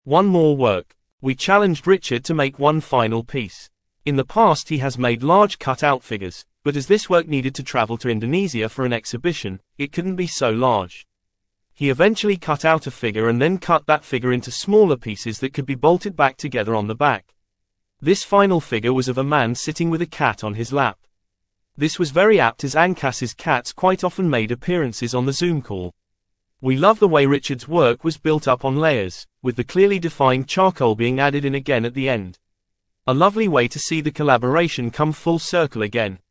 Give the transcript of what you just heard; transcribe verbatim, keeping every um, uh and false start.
One more work. We challenged Richard to make one final piece. In the past he has made large cut-out figures, but as this work needed to travel to Indonesia for an exhibition, it couldn't be so large. He eventually cut out a figure and then cut that figure into smaller pieces that could be bolted back together on the back. This final figure was of a man sitting with a cat on his lap. This was very apt as Angkas's cats quite often made appearances on the Zoom call. We love the way Richard's work was built up on layers, with the clearly defined charcoal being added in again at the end. A lovely way to see the collaboration come full circle again.